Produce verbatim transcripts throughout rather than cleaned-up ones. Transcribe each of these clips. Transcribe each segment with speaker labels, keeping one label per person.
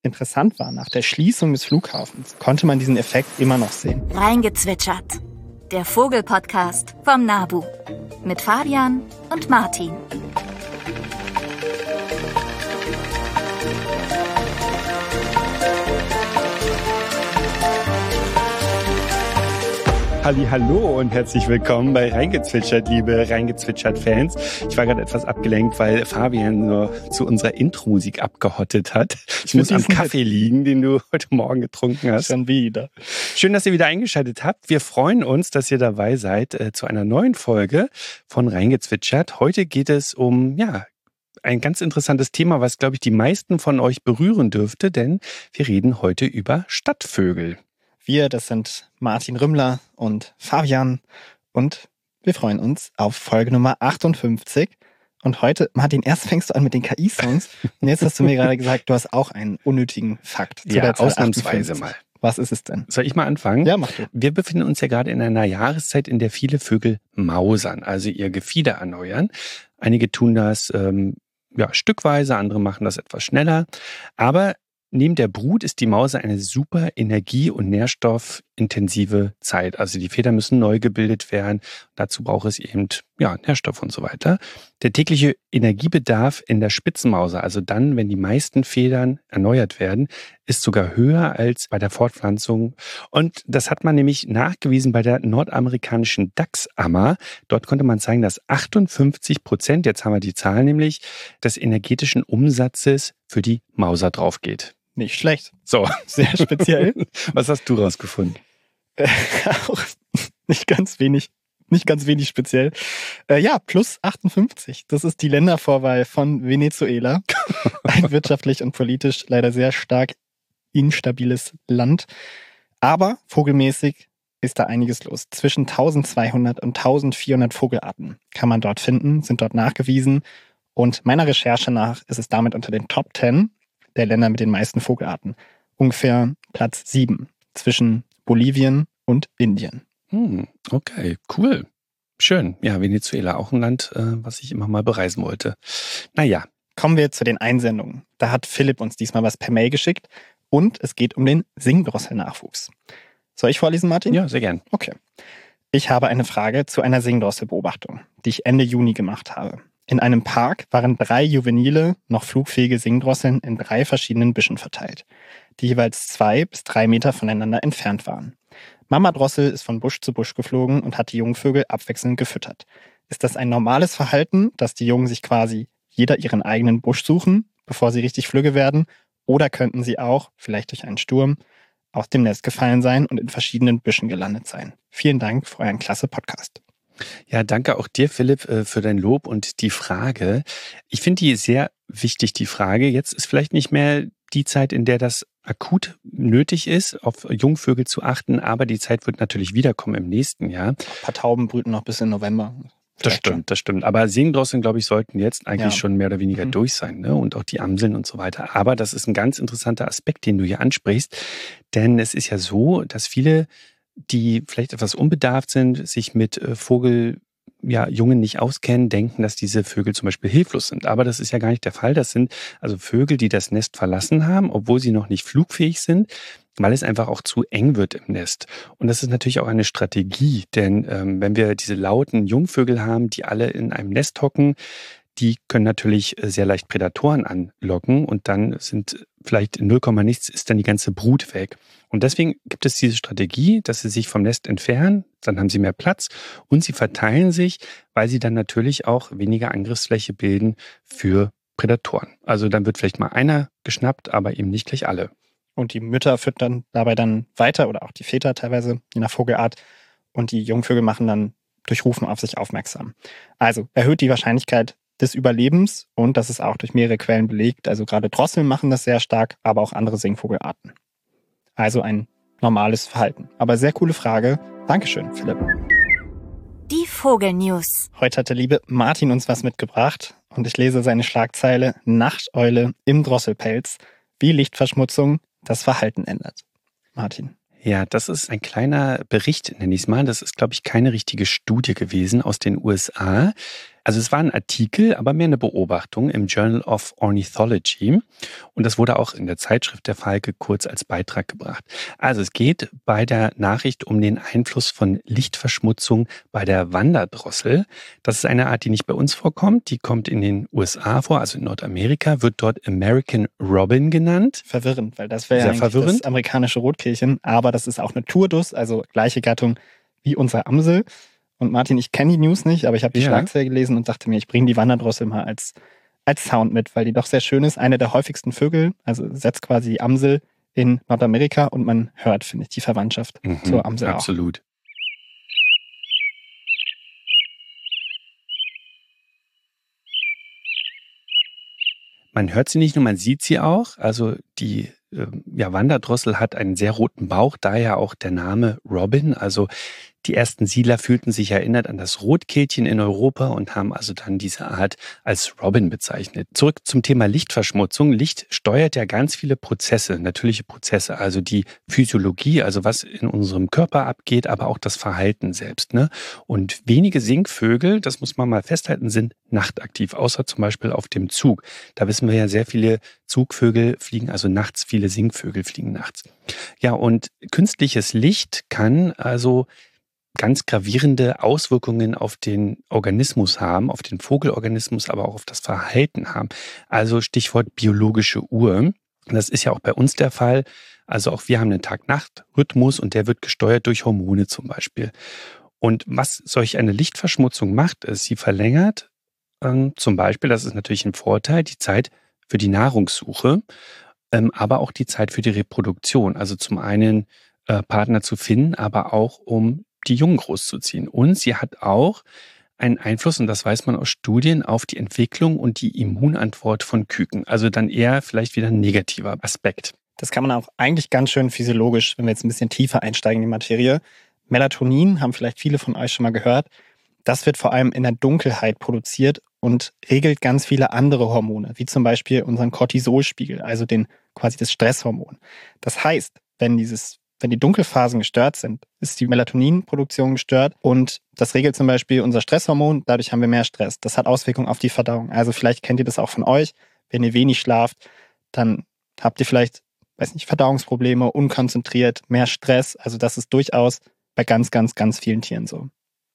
Speaker 1: Interessant war, nach der Schließung des Flughafens konnte man diesen Effekt immer noch sehen.
Speaker 2: Reingezwitschert. Der Vogelpodcast vom NABU. Mit Fabian und Martin.
Speaker 3: Hallo und herzlich willkommen bei Reingezwitschert, liebe Reingezwitschert-Fans. Ich war gerade etwas abgelenkt, weil Fabian so zu unserer Intro-Musik abgehottet hat. Ich muss am Kaffee liegen, den du heute Morgen getrunken hast.
Speaker 1: Schon wieder.
Speaker 3: Schön, dass ihr wieder eingeschaltet habt. Wir freuen uns, dass ihr dabei seid äh, zu einer neuen Folge von Reingezwitschert. Heute geht es um, ja, ein ganz interessantes Thema, was, glaube ich, die meisten von euch berühren dürfte, denn wir reden heute über Stadtvögel.
Speaker 1: Wir, das sind Martin Rümmler und Fabian und wir freuen uns auf Folge Nummer achtundfünfzig. Und heute, Martin, erst fängst du an mit den K I-Songs und jetzt hast du mir gerade gesagt, du hast auch einen unnötigen Fakt zu
Speaker 3: ja,
Speaker 1: der Zahl
Speaker 3: ausnahmsweise
Speaker 1: achtundfünfzig.
Speaker 3: Mal.
Speaker 1: Was ist es denn?
Speaker 3: Soll ich mal anfangen?
Speaker 1: Ja, mach du.
Speaker 3: Wir befinden uns ja gerade in einer Jahreszeit, in der viele Vögel mausern, also ihr Gefieder erneuern. Einige tun das ähm, ja, stückweise, andere machen das etwas schneller. Aber neben der Brut ist die Mauser eine super energie- und nährstoffintensive Zeit. Also die Federn müssen neu gebildet werden. Dazu braucht es eben ja, Nährstoff und so weiter. Der tägliche Energiebedarf in der Spitzenmauser, also dann, wenn die meisten Federn erneuert werden, ist sogar höher als bei der Fortpflanzung. Und das hat man nämlich nachgewiesen bei der nordamerikanischen Dachsammer. Dort konnte man zeigen, dass achtundfünfzig Prozent, jetzt haben wir die Zahl nämlich, des energetischen Umsatzes für die Mauser drauf geht.
Speaker 1: Nicht schlecht.
Speaker 3: So.
Speaker 1: Sehr speziell.
Speaker 3: Was hast du rausgefunden?
Speaker 1: Äh, auch nicht ganz wenig, nicht ganz wenig speziell. Äh, ja, plus achtundfünfzig. Das ist die Ländervorwahl von Venezuela. Ein wirtschaftlich und politisch leider sehr stark instabiles Land. Aber vogelmäßig ist da einiges los. Zwischen eintausendzweihundert und eintausendvierhundert Vogelarten kann man dort finden, sind dort nachgewiesen. Und meiner Recherche nach ist es damit unter den Top zehn der Länder mit den meisten Vogelarten. Ungefähr Platz sieben zwischen Bolivien und Indien.
Speaker 3: Hm, okay, cool. Schön. Ja, Venezuela, auch ein Land, äh, was ich immer mal bereisen wollte. Naja.
Speaker 1: Kommen wir zu den Einsendungen. Da hat Philipp uns diesmal was per Mail geschickt und es geht um den Singdrossel-Nachwuchs. Soll ich vorlesen, Martin?
Speaker 3: Ja, sehr gern.
Speaker 1: Okay. Ich habe eine Frage zu einer Singdrossel-Beobachtung, die ich Ende Juni gemacht habe. In einem Park waren drei juvenile, noch flugfähige Singdrosseln in drei verschiedenen Büschen verteilt, die jeweils zwei bis drei Meter voneinander entfernt waren. Mama Drossel ist von Busch zu Busch geflogen und hat die Jungvögel abwechselnd gefüttert. Ist das ein normales Verhalten, dass die Jungen sich quasi jeder ihren eigenen Busch suchen, bevor sie richtig flügge werden? Oder könnten sie auch, vielleicht durch einen Sturm, aus dem Nest gefallen sein und in verschiedenen Büschen gelandet sein? Vielen Dank für euren klasse Podcast.
Speaker 3: Ja, danke auch dir, Philipp, für dein Lob und die Frage. Ich finde die sehr wichtig, die Frage. Jetzt ist vielleicht nicht mehr die Zeit, in der das akut nötig ist, auf Jungvögel zu achten, aber die Zeit wird natürlich wiederkommen im nächsten Jahr.
Speaker 1: Ein paar Tauben brüten noch bis in November.
Speaker 3: Das stimmt, schon. das stimmt. Aber Singdrosseln, glaube ich, sollten jetzt eigentlich ja. schon mehr oder weniger mhm. durch sein, ne? Und auch die Amseln und so weiter. Aber das ist ein ganz interessanter Aspekt, den du hier ansprichst. Denn es ist ja so, dass viele, die vielleicht etwas unbedarft sind, sich mit äh, Vogel, ja, Jungen nicht auskennen, denken, dass diese Vögel zum Beispiel hilflos sind. Aber das ist ja gar nicht der Fall. Das sind also Vögel, die das Nest verlassen haben, obwohl sie noch nicht flugfähig sind, weil es einfach auch zu eng wird im Nest. Und das ist natürlich auch eine Strategie, denn ähm, wenn wir diese lauten Jungvögel haben, die alle in einem Nest hocken, die können natürlich sehr leicht Prädatoren anlocken und dann sind vielleicht in null Komma nichts ist dann die ganze Brut weg. Und deswegen gibt es diese Strategie, dass sie sich vom Nest entfernen, dann haben sie mehr Platz und sie verteilen sich, weil sie dann natürlich auch weniger Angriffsfläche bilden für Prädatoren. Also dann wird vielleicht mal einer geschnappt, aber eben nicht gleich alle.
Speaker 1: Und die Mütter füttern dabei dann weiter oder auch die Väter teilweise, je nach Vogelart. Und die Jungvögel machen dann durch Rufen auf sich aufmerksam. Also erhöht die Wahrscheinlichkeit des Überlebens und das ist auch durch mehrere Quellen belegt. Also gerade Drosseln machen das sehr stark, aber auch andere Singvogelarten. Also ein normales Verhalten. Aber sehr coole Frage. Dankeschön, Philipp.
Speaker 2: Die Vogelnews.
Speaker 1: Heute hat der liebe Martin uns was mitgebracht und ich lese seine Schlagzeile Nachteule im Drosselpelz, wie Lichtverschmutzung das Verhalten ändert. Martin.
Speaker 3: Ja, das ist ein kleiner Bericht, nenne ich es mal. Das ist, glaube ich, keine richtige Studie gewesen aus den U S A. Also es war ein Artikel, aber mehr eine Beobachtung im Journal of Ornithology. Und das wurde auch in der Zeitschrift der Falke kurz als Beitrag gebracht. Also es geht bei der Nachricht um den Einfluss von Lichtverschmutzung bei der Wanderdrossel. Das ist eine Art, die nicht bei uns vorkommt. Die kommt in den U S A vor, also in Nordamerika, wird dort American Robin genannt.
Speaker 1: Verwirrend, weil das wäre ja eigentlich
Speaker 3: verwirrend.
Speaker 1: Das amerikanische Rotkehlchen. Aber das ist auch eine Turdus, also gleiche Gattung wie unsere Amsel. Und Martin, ich kenne die News nicht, aber ich habe die
Speaker 3: Ja.
Speaker 1: Schlagzeile gelesen und dachte mir, ich bringe die Wanderdrossel mal als, als Sound mit, weil die doch sehr schön ist. Eine der häufigsten Vögel, also setzt quasi die Amsel in Nordamerika und man hört, finde ich, die Verwandtschaft
Speaker 3: Mhm,
Speaker 1: zur Amsel auch.
Speaker 3: absolut. Man hört sie nicht nur, man sieht sie auch. Also die äh, ja, Wanderdrossel hat einen sehr roten Bauch, daher auch der Name Robin. Also die ersten Siedler fühlten sich erinnert an das Rotkehlchen in Europa und haben also dann diese Art als Robin bezeichnet. Zurück zum Thema Lichtverschmutzung. Licht steuert ja ganz viele Prozesse, natürliche Prozesse, also die Physiologie, also was in unserem Körper abgeht, aber auch das Verhalten selbst. Ne? Und wenige Singvögel, das muss man mal festhalten, sind nachtaktiv, außer zum Beispiel auf dem Zug. Da wissen wir ja, sehr viele Zugvögel fliegen also nachts, viele Singvögel fliegen nachts. Ja, und künstliches Licht kann also ganz gravierende Auswirkungen auf den Organismus haben, auf den Vogelorganismus, aber auch auf das Verhalten haben. Also Stichwort biologische Uhr. Das ist ja auch bei uns der Fall. Also auch wir haben einen Tag-Nacht-Rhythmus und der wird gesteuert durch Hormone zum Beispiel. Und was solch eine Lichtverschmutzung macht, ist, sie verlängert ähm, zum Beispiel, das ist natürlich ein Vorteil, die Zeit für die Nahrungssuche, ähm, aber auch die Zeit für die Reproduktion. Also zum einen äh, Partner zu finden, aber auch um die Jungen großzuziehen. Und sie hat auch einen Einfluss, und das weiß man aus Studien, auf die Entwicklung und die Immunantwort von Küken. Also dann eher vielleicht wieder ein negativer Aspekt.
Speaker 1: Das kann man auch eigentlich ganz schön physiologisch, wenn wir jetzt ein bisschen tiefer einsteigen in die Materie. Melatonin, haben vielleicht viele von euch schon mal gehört, das wird vor allem in der Dunkelheit produziert und regelt ganz viele andere Hormone, wie zum Beispiel unseren Cortisolspiegel, also den quasi das Stresshormon. Das heißt, wenn dieses Wenn die Dunkelphasen gestört sind, ist die Melatoninproduktion gestört und das regelt zum Beispiel unser Stresshormon, dadurch haben wir mehr Stress. Das hat Auswirkungen auf die Verdauung. Also vielleicht kennt ihr das auch von euch, wenn ihr wenig schlaft, dann habt ihr vielleicht, weiß nicht, Verdauungsprobleme, unkonzentriert, mehr Stress. Also das ist durchaus bei ganz, ganz, ganz vielen Tieren so.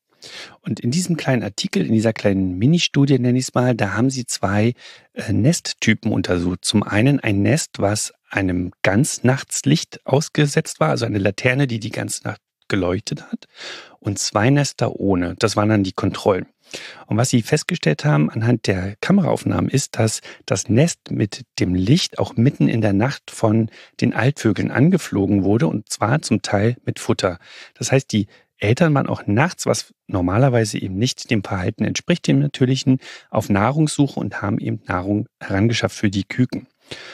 Speaker 3: Und in diesem kleinen Artikel, in dieser kleinen Ministudie, nenne ich es mal, da haben sie zwei äh, Nesttypen untersucht. Zum einen ein Nest, was einem Ganznachtslicht ausgesetzt war, also eine Laterne, die die ganze Nacht geleuchtet hat, und zwei Nester ohne. Das waren dann die Kontrollen. Und was sie festgestellt haben anhand der Kameraaufnahmen ist, dass das Nest mit dem Licht auch mitten in der Nacht von den Altvögeln angeflogen wurde, und zwar zum Teil mit Futter. Das heißt, die Eltern waren auch nachts, was normalerweise eben nicht dem Verhalten entspricht, dem natürlichen, auf Nahrungssuche und haben eben Nahrung herangeschafft für die Küken.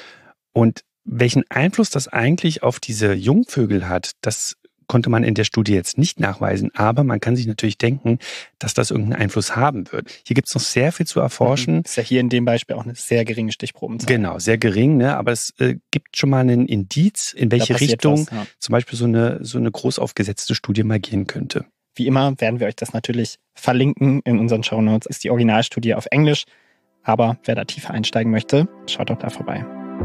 Speaker 3: Und welchen Einfluss das eigentlich auf diese Jungvögel hat, das konnte man in der Studie jetzt nicht nachweisen, aber man kann sich natürlich denken, dass das irgendeinen Einfluss haben wird. Hier gibt es noch sehr viel zu erforschen.
Speaker 1: Ist ja hier in dem Beispiel auch eine sehr geringe Stichprobenzahl.
Speaker 3: Genau, sehr gering, ne? Aber es äh, gibt schon mal einen Indiz, in welche Richtung
Speaker 1: was, ja.
Speaker 3: zum Beispiel so eine, so eine groß aufgesetzte Studie mal gehen könnte.
Speaker 1: Wie immer werden wir euch das natürlich verlinken in unseren Shownotes. Ist die Originalstudie auf Englisch, aber wer da tiefer einsteigen möchte, schaut doch da vorbei.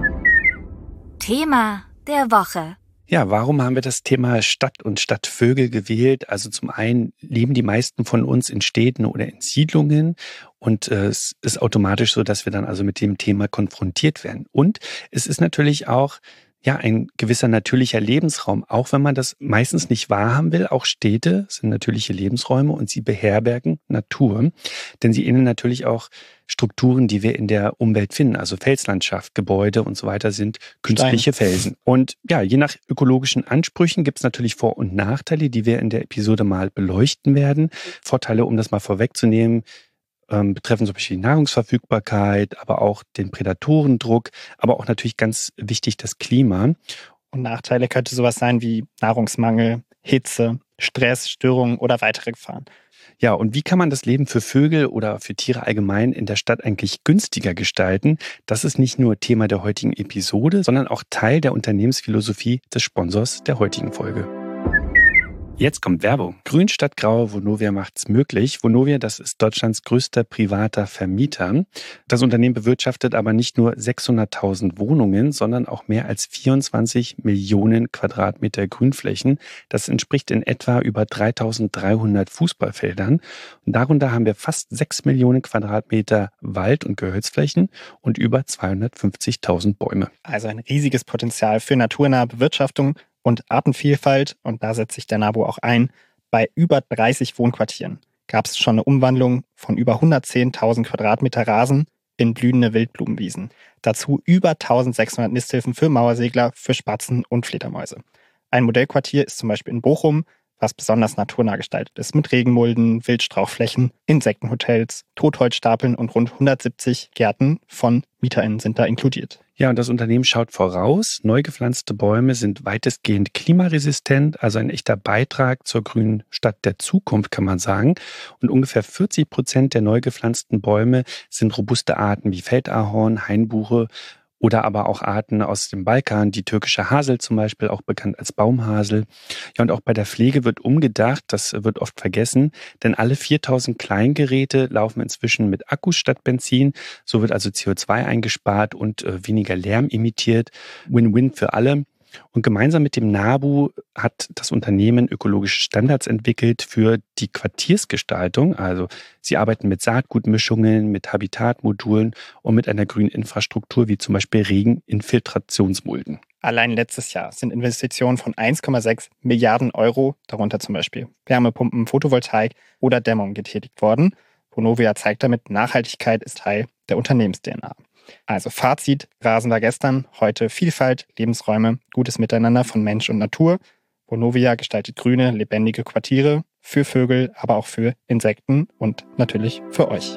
Speaker 2: Thema der Woche.
Speaker 3: Ja, warum haben wir das Thema Stadt und Stadtvögel gewählt? Also zum einen leben die meisten von uns in Städten oder in Siedlungen und äh, es ist automatisch so, dass wir dann also mit dem Thema konfrontiert werden. Und es ist natürlich auch ja ein gewisser natürlicher Lebensraum, auch wenn man das meistens nicht wahrhaben will. Auch Städte sind natürliche Lebensräume und sie beherbergen Natur, denn sie ähneln natürlich auch Strukturen, die wir in der Umwelt finden. Also Felslandschaft, Gebäude und so weiter sind künstliche
Speaker 1: Stein.
Speaker 3: Felsen. Und ja, je nach ökologischen Ansprüchen gibt es natürlich Vor- und Nachteile, die wir in der Episode mal beleuchten werden. Vorteile, um das mal vorwegzunehmen, ähm, betreffen zum Beispiel die Nahrungsverfügbarkeit, aber auch den Prädatorendruck, aber auch natürlich ganz wichtig das Klima.
Speaker 1: Und Nachteile könnte sowas sein wie Nahrungsmangel, Hitze, Stress, Störungen oder weitere Gefahren.
Speaker 3: Ja, und wie kann man das Leben für Vögel oder für Tiere allgemein in der Stadt eigentlich günstiger gestalten? Das ist nicht nur Thema der heutigen Episode, sondern auch Teil der Unternehmensphilosophie des Sponsors der heutigen Folge. Jetzt kommt Werbung. Grün statt Grau, Vonovia macht's möglich. Vonovia, das ist Deutschlands größter privater Vermieter. Das Unternehmen bewirtschaftet aber nicht nur sechshunderttausend Wohnungen, sondern auch mehr als vierundzwanzig Millionen Quadratmeter Grünflächen. Das entspricht in etwa über dreitausenddreihundert Fußballfeldern. Und darunter haben wir fast sechs Millionen Quadratmeter Wald- und Gehölzflächen und über zweihundertfünfzigtausend Bäume.
Speaker 1: Also ein riesiges Potenzial für naturnahe Bewirtschaftung und Artenvielfalt, und da setzt sich der NABU auch ein. Bei über dreißig Wohnquartieren gab es schon eine Umwandlung von über hundertzehntausend Quadratmeter Rasen in blühende Wildblumenwiesen. Dazu über eintausendsechshundert Nisthilfen für Mauersegler, für Spatzen und Fledermäuse. Ein Modellquartier ist zum Beispiel in Bochum, was besonders naturnah gestaltet ist, mit Regenmulden, Wildstrauchflächen, Insektenhotels, Totholzstapeln und rund hundertsiebzig Gärten von MieterInnen sind da inkludiert.
Speaker 3: Ja, und das Unternehmen schaut voraus. Neu gepflanzte Bäume sind weitestgehend klimaresistent, also ein echter Beitrag zur grünen Stadt der Zukunft, kann man sagen. Und ungefähr vierzig Prozent der neu gepflanzten Bäume sind robuste Arten wie Feldahorn, Hainbuche oder aber auch Arten aus dem Balkan, die türkische Hasel zum Beispiel, auch bekannt als Baumhasel. Ja, und auch bei der Pflege wird umgedacht, das wird oft vergessen, denn alle viertausend Kleingeräte laufen inzwischen mit Akkus statt Benzin. So wird also C O zwei eingespart und äh, weniger Lärm emittiert. Win-win für alle. Und gemeinsam mit dem NABU hat das Unternehmen ökologische Standards entwickelt für die Quartiersgestaltung. Also sie arbeiten mit Saatgutmischungen, mit Habitatmodulen und mit einer grünen Infrastruktur wie zum Beispiel Regeninfiltrationsmulden.
Speaker 1: Allein letztes Jahr sind Investitionen von eins Komma sechs Milliarden Euro, darunter zum Beispiel Wärmepumpen, Photovoltaik oder Dämmung getätigt worden. Vonovia zeigt damit, Nachhaltigkeit ist Teil der Unternehmens-D N A. Also Fazit, Rasen war gestern, heute Vielfalt, Lebensräume, gutes Miteinander von Mensch und Natur. Vonovia gestaltet grüne, lebendige Quartiere für Vögel, aber auch für Insekten und natürlich für euch.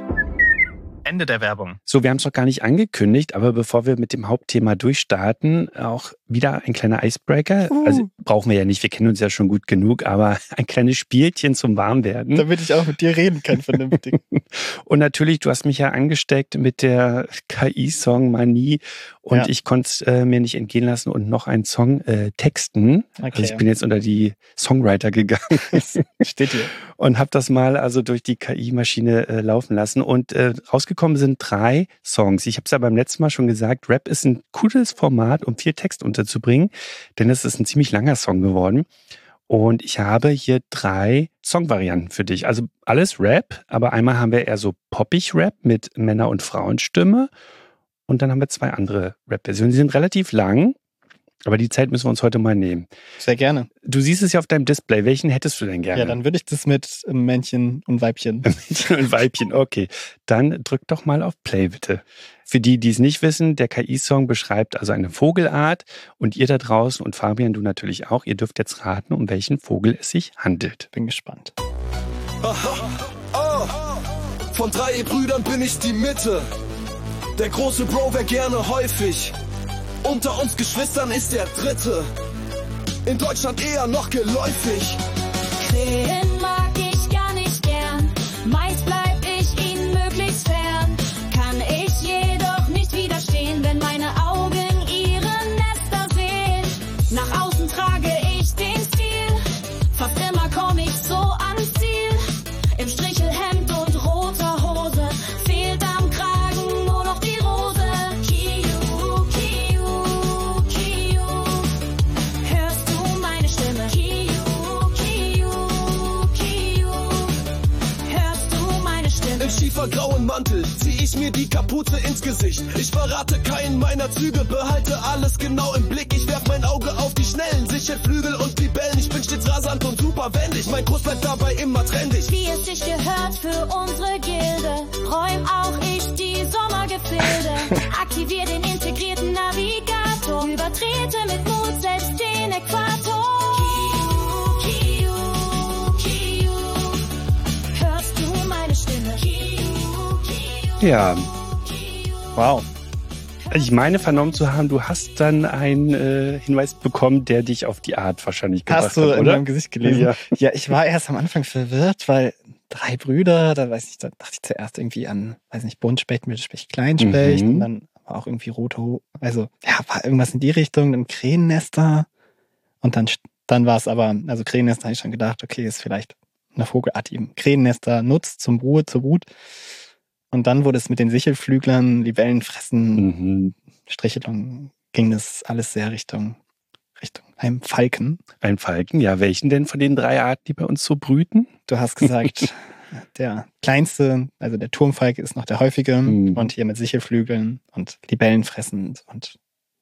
Speaker 1: Ende der Werbung.
Speaker 3: So, wir haben es noch gar nicht angekündigt, aber bevor wir mit dem Hauptthema durchstarten, auch wieder ein kleiner Icebreaker. Uh. Also brauchen wir ja nicht, wir kennen uns ja schon gut genug, aber ein kleines Spielchen zum Warmwerden.
Speaker 1: Damit ich auch mit dir reden kann vernünftig.
Speaker 3: Und natürlich, du hast mich ja angesteckt mit der K I-Song Manie und ja. ich konnte es äh, mir nicht entgehen lassen und noch einen Song äh, texten. Okay. Also ich bin jetzt unter die Songwriter gegangen.
Speaker 1: Steht hier.
Speaker 3: Und habe das mal also durch die K I-Maschine äh, laufen lassen und äh, rausgekommen sind drei Songs. Ich habe es ja beim letzten Mal schon gesagt, Rap ist ein cooles Format, um viel Text unterzubringen, denn es ist ein ziemlich langer Song geworden. Und ich habe hier drei Songvarianten für dich. Also alles Rap, aber einmal haben wir eher so poppig Rap mit Männer- und Frauenstimme und dann haben wir zwei andere Rap-Versionen. Die sind relativ lang, aber die Zeit müssen wir uns heute mal nehmen.
Speaker 1: Sehr gerne.
Speaker 3: Du siehst es ja auf deinem Display. Welchen hättest du denn gerne?
Speaker 1: Ja, dann würde ich das mit Männchen und Weibchen.
Speaker 3: Männchen und Weibchen, okay. Dann drück doch mal auf Play, bitte. Für die, die es nicht wissen, der K I-Song beschreibt also eine Vogelart und ihr da draußen und Fabian, du natürlich auch, ihr dürft jetzt raten, um welchen Vogel es sich handelt.
Speaker 1: Bin gespannt.
Speaker 4: Aha, oh. Von drei Brüdern bin ich die Mitte. Der große Bro wär gerne häufig. Unter uns Geschwistern ist der Dritte. In Deutschland eher noch geläufig.
Speaker 5: Krähen mag ich gar nicht gern. Meist bleib ich ihnen möglichst fern. Kann ich jedoch nicht widerstehen, wenn meine Augen ihre Nester sehen. Nach außen trage ich den Stil. Fast immer komm ich so ans Ziel. Im Strichelhemd und roter Hose. Fehlt am Kragen nur noch die Rose. Kiu, Kiu, Kiu. Hörst du meine Stimme? Kiu, Kiu, Kiu. Hörst du meine Stimme?
Speaker 4: Im schiefergrauen Mantel zieh ich mir die Kapuze ins Gesicht. Ich verrate keinen meiner Züge, behalte alles genau im Blick. Ich werf mein Auge auf die Schnellen, sicher Flügel und Libellen. Ich bin stets rasant und super wendig, mein Kurs bleibt dabei immer trendig.
Speaker 5: Wie es sich gehört für unsere Gilde, räum auch ich die Sommergefilde. Aktivier den integrierten Navigator, übertrete mit Mut selbst den Äquator. Kiu, Kiu, Kiu. Hörst du meine Stimme? Kiu, Kiu.
Speaker 3: Ja.
Speaker 1: Wow.
Speaker 3: Ich meine vernommen zu haben, du hast dann einen äh, Hinweis bekommen, der dich auf die Art wahrscheinlich gebracht hat,
Speaker 1: Hast du
Speaker 3: oder?
Speaker 1: in meinem Gesicht gelesen?
Speaker 3: Ja.
Speaker 1: Ja, ich war erst am Anfang verwirrt, weil drei Brüder, da weiß ich, da dachte ich zuerst irgendwie an, weiß nicht, Buntspecht, Mittelspecht, Kleinspecht
Speaker 3: Mhm.
Speaker 1: und dann war auch irgendwie Rotho, also ja, war irgendwas in die Richtung, dann Krähennester und dann Dann war es aber, also Krähennester habe ich schon gedacht, okay, ist vielleicht eine Vogelart, die Krähennester nutzt zum Ruhe, zur Brut. Und dann wurde es mit den Sichelflüglern, Libellenfressen, mhm. Strichelung, ging das alles sehr Richtung, Richtung einem Falken.
Speaker 3: Ein Falken, ja. Welchen denn von den drei Arten, die bei uns so brüten?
Speaker 1: Du hast gesagt, der kleinste, also der Turmfalke ist noch der häufige mhm. und hier mit Sichelflügeln und Libellen fressend und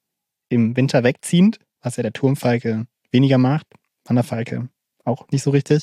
Speaker 1: im Winter wegziehend, was ja der Turmfalke weniger macht, Wanderfalke auch nicht so richtig.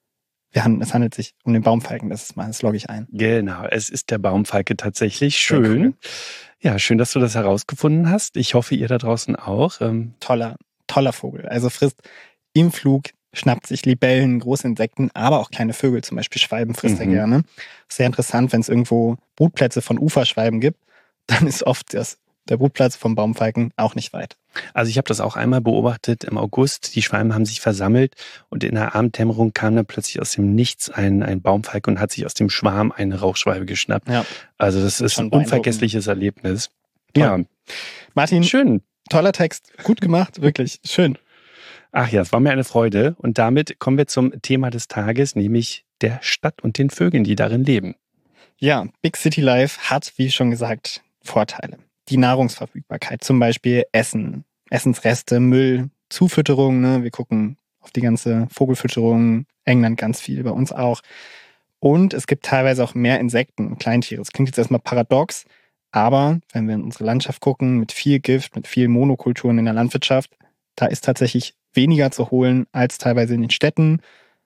Speaker 1: Wir haben, es handelt sich um den Baumfalken, das, ist mal, das logge ich ein.
Speaker 3: Genau, es ist der Baumfalke tatsächlich. Schön. Cool. Ja, schön, dass du das herausgefunden hast. Ich hoffe, ihr da draußen auch. Ähm
Speaker 1: toller, toller Vogel. Also frisst im Flug, schnappt sich Libellen, große Insekten, aber auch kleine Vögel, zum Beispiel Schwalben frisst mhm. er gerne. Sehr interessant, wenn es irgendwo Brutplätze von Uferschwalben gibt, dann ist oft das, der Brutplatz vom Baumfalken auch nicht weit.
Speaker 3: Also ich habe das auch einmal beobachtet im August. Die Schwalben haben sich versammelt und in der Abenddämmerung kam dann plötzlich aus dem Nichts ein, ein Baumfalke und hat sich aus dem Schwarm eine Rauchschwalbe geschnappt. Ja. Also das, das ist ein unvergessliches Erlebnis.
Speaker 1: Toll. Ja, Martin, schön. Toller Text, gut gemacht, wirklich schön.
Speaker 3: Ach ja, es war mir eine Freude. Und damit kommen wir zum Thema des Tages, nämlich der Stadt und den Vögeln, die darin leben.
Speaker 1: Ja, Big City Life hat, wie schon gesagt, Vorteile. Die Nahrungsverfügbarkeit, zum Beispiel Essen, Essensreste, Müll, Zufütterung. Ne? Wir gucken auf die ganze Vogelfütterung, England ganz viel, bei uns auch. Und es gibt teilweise auch mehr Insekten und Kleintiere. Das klingt jetzt erstmal paradox, aber wenn wir in unsere Landschaft gucken, mit viel Gift, mit vielen Monokulturen in der Landwirtschaft, da ist tatsächlich weniger zu holen als teilweise in den Städten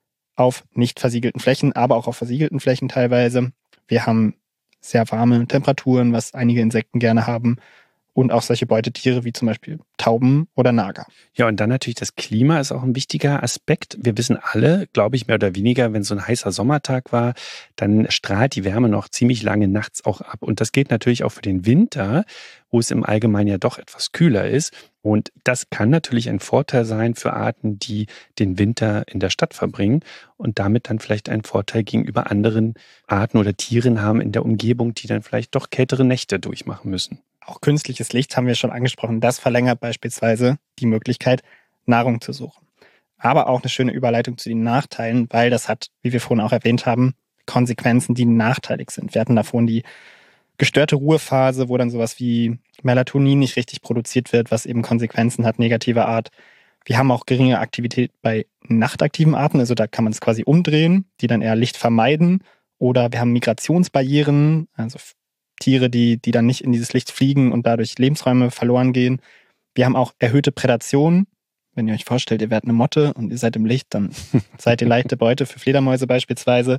Speaker 1: auf nicht versiegelten Flächen, aber auch auf versiegelten Flächen teilweise. Wir haben sehr warme Temperaturen, was einige Insekten gerne haben. Und auch solche Beutetiere wie zum Beispiel Tauben oder Nager.
Speaker 3: Ja, und dann natürlich das Klima ist auch ein wichtiger Aspekt. Wir wissen alle, glaube ich, mehr oder weniger, wenn so ein heißer Sommertag war, dann strahlt die Wärme noch ziemlich lange nachts auch ab. Und das gilt natürlich auch für den Winter, wo es im Allgemeinen ja doch etwas kühler ist. Und das kann natürlich ein Vorteil sein für Arten, die den Winter in der Stadt verbringen und damit dann vielleicht einen Vorteil gegenüber anderen Arten oder Tieren haben in der Umgebung, die dann vielleicht doch kältere Nächte durchmachen müssen.
Speaker 1: Auch künstliches Licht haben wir schon angesprochen. Das verlängert beispielsweise die Möglichkeit, Nahrung zu suchen. Aber auch eine schöne Überleitung zu den Nachteilen, weil das hat, wie wir vorhin auch erwähnt haben, Konsequenzen, die nachteilig sind. Wir hatten da vorhin die gestörte Ruhephase, wo dann sowas wie Melatonin nicht richtig produziert wird, was eben Konsequenzen hat, negativer Art. Wir haben auch geringe Aktivität bei nachtaktiven Arten, also da kann man es quasi umdrehen, die dann eher Licht vermeiden. Oder wir haben Migrationsbarrieren, also Tiere, die, die dann nicht in dieses Licht fliegen und dadurch Lebensräume verloren gehen. Wir haben auch erhöhte Prädation. Wenn ihr euch vorstellt, ihr werdet eine Motte und ihr seid im Licht, dann seid ihr leichte Beute für Fledermäuse beispielsweise.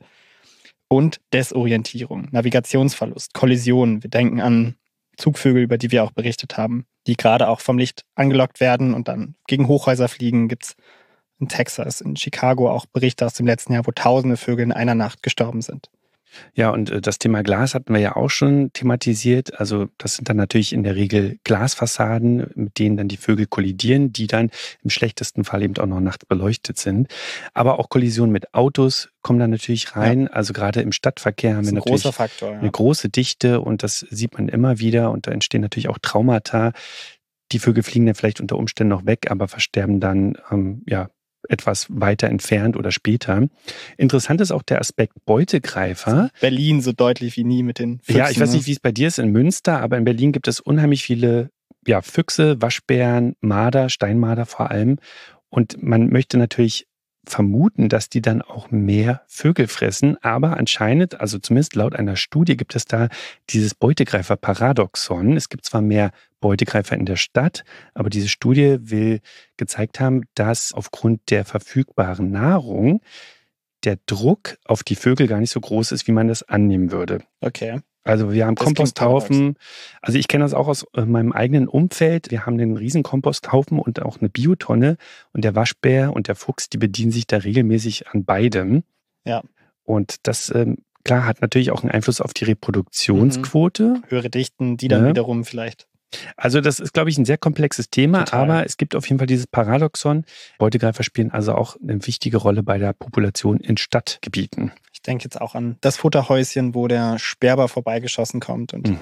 Speaker 1: Und Desorientierung, Navigationsverlust, Kollisionen. Wir denken an Zugvögel, über die wir auch berichtet haben, die gerade auch vom Licht angelockt werden und dann gegen Hochhäuser fliegen. Gibt es in Texas, in Chicago auch Berichte aus dem letzten Jahr, wo tausende Vögel in einer Nacht gestorben sind.
Speaker 3: Ja, und das Thema Glas hatten wir ja auch schon thematisiert. Also das sind dann natürlich in der Regel Glasfassaden, mit denen dann die Vögel kollidieren, die dann im schlechtesten Fall eben auch noch nachts beleuchtet sind. Aber auch Kollisionen mit Autos kommen dann natürlich rein. Ja. Also gerade im Stadtverkehr haben wir natürlich
Speaker 1: großer Faktor, ja.
Speaker 3: eine große Dichte und das sieht man immer wieder und da entstehen natürlich auch Traumata. Die Vögel fliegen dann vielleicht unter Umständen noch weg, aber versterben dann, ähm, ja, etwas weiter entfernt oder später. Interessant ist auch der Aspekt Beutegreifer.
Speaker 1: Berlin so deutlich wie nie mit den Füchsen.
Speaker 3: Ja, ich weiß nicht, wie es bei dir ist in Münster, aber in Berlin gibt es unheimlich viele ja, Füchse, Waschbären, Marder, Steinmarder vor allem. Und man möchte natürlich vermuten, dass die dann auch mehr Vögel fressen. Aber anscheinend, also zumindest laut einer Studie, gibt es da dieses Beutegreifer-Paradoxon. Es gibt zwar mehr Beutegreifer in der Stadt, aber diese Studie will gezeigt haben, dass aufgrund der verfügbaren Nahrung der Druck auf die Vögel gar nicht so groß ist, wie man das annehmen würde.
Speaker 1: Okay.
Speaker 3: Also wir haben das Komposthaufen, also ich kenne das auch aus meinem eigenen Umfeld. Wir haben einen riesen Komposthaufen und auch eine Biotonne und der Waschbär und der Fuchs, die bedienen sich da regelmäßig an beidem.
Speaker 1: Ja.
Speaker 3: Und das, ähm, klar, hat natürlich auch einen Einfluss auf die Reproduktionsquote.
Speaker 1: Mhm. Höhere Dichten, die dann ja. wiederum vielleicht...
Speaker 3: Also das ist, glaube ich, ein sehr komplexes Thema, Total. aber es gibt auf jeden Fall dieses Paradoxon. Beutegreifer spielen also auch eine wichtige Rolle bei der Population in Stadtgebieten.
Speaker 1: Ich denke jetzt auch an das Futterhäuschen, wo der Sperber vorbeigeschossen kommt und
Speaker 3: mhm.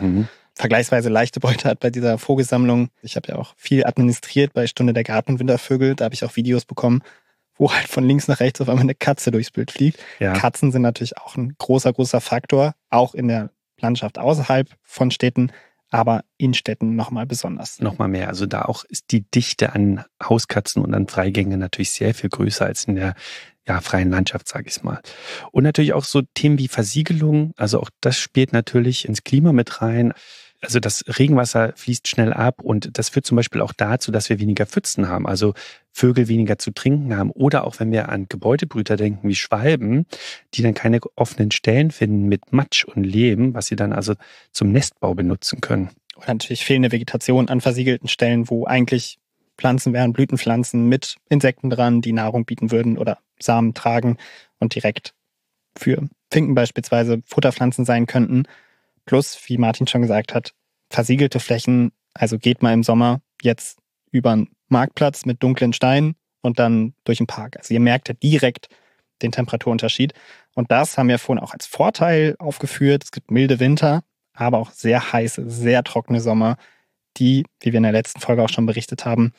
Speaker 1: vergleichsweise leichte Beute hat bei dieser Vogelsammlung. Ich habe ja auch viel administriert bei Stunde der Garten- und Wintervögel. Da habe ich auch Videos bekommen, wo halt von links nach rechts auf einmal eine Katze durchs Bild fliegt. Ja. Katzen sind natürlich auch ein großer, großer Faktor, auch in der Landschaft außerhalb von Städten, aber in Städten nochmal besonders.
Speaker 3: Nochmal mehr. Also da auch ist die Dichte an Hauskatzen und an Freigängen natürlich sehr viel größer als in der ja, freien Landschaft, sage ich mal. Und natürlich auch so Themen wie Versiegelung. Also auch das spielt natürlich ins Klima mit rein. Also das Regenwasser fließt schnell ab und das führt zum Beispiel auch dazu, dass wir weniger Pfützen haben, also Vögel weniger zu trinken haben. Oder auch wenn wir an Gebäudebrüter denken wie Schwalben, die dann keine offenen Stellen finden mit Matsch und Lehm, was sie dann also zum Nestbau benutzen können.
Speaker 1: Oder natürlich fehlende Vegetation an versiegelten Stellen, wo eigentlich Pflanzen wären, Blütenpflanzen mit Insekten dran, die Nahrung bieten würden oder Samen tragen und direkt für Finken beispielsweise Futterpflanzen sein könnten. Plus, wie Martin schon gesagt hat, versiegelte Flächen, also geht mal im Sommer jetzt über einen Marktplatz mit dunklen Steinen und dann durch den Park. Also ihr merkt ja direkt den Temperaturunterschied. Und das haben wir vorhin auch als Vorteil aufgeführt. Es gibt milde Winter, aber auch sehr heiße, sehr trockene Sommer, die, wie wir in der letzten Folge auch schon berichtet haben,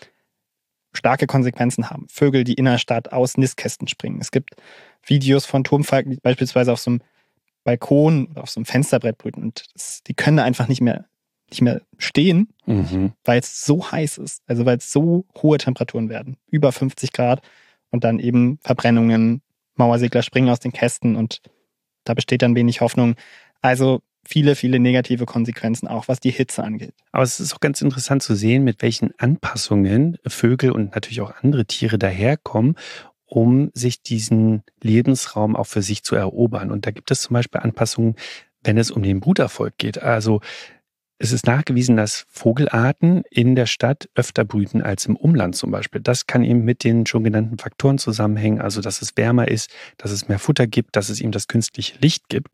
Speaker 1: starke Konsequenzen haben. Vögel, die in der Stadt aus Nistkästen springen. Es gibt Videos von Turmfalken, die beispielsweise auf so einem Balkon oder auf so einem Fensterbrett brüten. Und das, die können da einfach nicht mehr, nicht mehr stehen, mhm. weil es so heiß ist. Also weil es so hohe Temperaturen werden. Über fünfzig Grad und dann eben Verbrennungen. Mauersegler springen aus den Kästen und da besteht dann wenig Hoffnung. Also viele, viele negative Konsequenzen, auch was die Hitze angeht.
Speaker 3: Aber es ist auch ganz interessant zu sehen, mit welchen Anpassungen Vögel und natürlich auch andere Tiere daherkommen, um sich diesen Lebensraum auch für sich zu erobern. Und da gibt es zum Beispiel Anpassungen, wenn es um den Bruterfolg geht. Also es ist nachgewiesen, dass Vogelarten in der Stadt öfter brüten als im Umland zum Beispiel. Das kann eben mit den schon genannten Faktoren zusammenhängen, also dass es wärmer ist, dass es mehr Futter gibt, dass es eben das künstliche Licht gibt.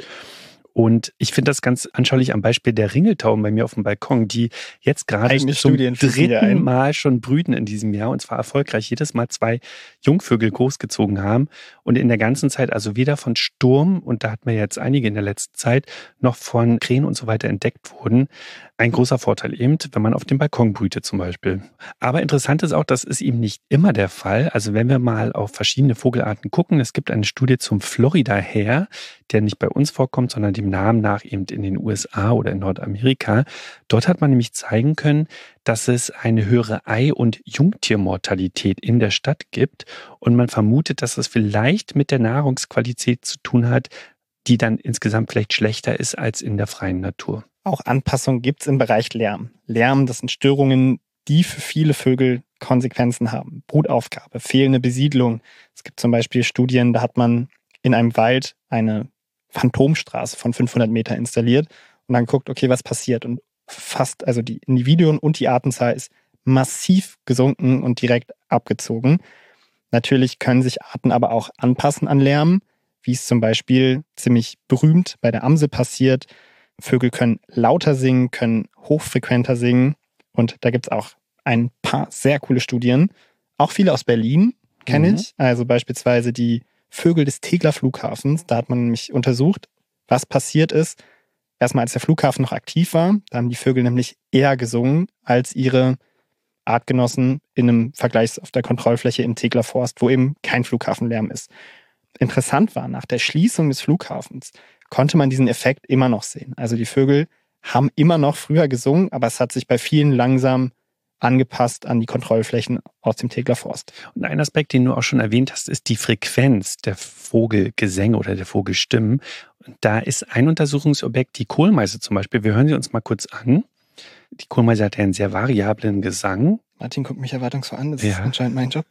Speaker 3: Und ich finde das ganz anschaulich am Beispiel der Ringeltauben bei mir auf dem Balkon, die jetzt gerade zum dritten Mal schon brüten in diesem Jahr und zwar erfolgreich jedes Mal zwei Jungvögel großgezogen haben und in der ganzen Zeit also weder von Sturm, und da hat man jetzt einige in der letzten Zeit, noch von Krähen und so weiter entdeckt wurden. Ein großer Vorteil eben, wenn man auf dem Balkon brütet zum Beispiel. Aber interessant ist auch, das ist eben nicht immer der Fall. Also wenn wir mal auf verschiedene Vogelarten gucken, es gibt eine Studie zum Florida-Hare, der nicht bei uns vorkommt, sondern dem Namen nach eben in den U S A oder in Nordamerika. Dort hat man nämlich zeigen können, dass es eine höhere Ei- und Jungtiermortalität in der Stadt gibt. Und man vermutet, dass es vielleicht mit der Nahrungsqualität zu tun hat, die dann insgesamt vielleicht schlechter ist als in der freien Natur.
Speaker 1: Auch Anpassungen gibt es im Bereich Lärm. Lärm, das sind Störungen, die für viele Vögel Konsequenzen haben. Brutaufgabe, fehlende Besiedlung. Es gibt zum Beispiel Studien, da hat man in einem Wald eine Phantomstraße von fünfhundert Meter installiert und dann guckt, okay, was passiert. Und fast, also die Individuen und die Artenzahl ist massiv gesunken und direkt abgezogen. Natürlich können sich Arten aber auch anpassen an Lärm, wie es zum Beispiel ziemlich berühmt bei der Amsel passiert. Vögel können lauter singen, können hochfrequenter singen und da gibt es auch ein paar sehr coole Studien. Auch viele aus Berlin kenne mhm. ich, also beispielsweise die Vögel des Tegeler Flughafens. Da hat man nämlich untersucht, was passiert ist. Erstmal, als der Flughafen noch aktiv war, da haben die Vögel nämlich eher gesungen als ihre Artgenossen in einem Vergleich auf der Kontrollfläche im Tegeler Forst, wo eben kein Flughafenlärm ist. Interessant war, nach der Schließung des Flughafens konnte man diesen Effekt immer noch sehen. Also die Vögel haben immer noch früher gesungen, aber es hat sich bei vielen langsam angepasst an die Kontrollflächen aus dem Tegeler Forst.
Speaker 3: Und ein Aspekt, den du auch schon erwähnt hast, ist die Frequenz der Vogelgesänge oder der Vogelstimmen. Und da ist ein Untersuchungsobjekt die Kohlmeise zum Beispiel. Wir hören sie uns mal kurz an. Die Kohlmeise hat ja einen sehr variablen Gesang.
Speaker 1: Martin guckt mich erwartungsvoll an, das
Speaker 3: ja.
Speaker 1: ist anscheinend mein Job.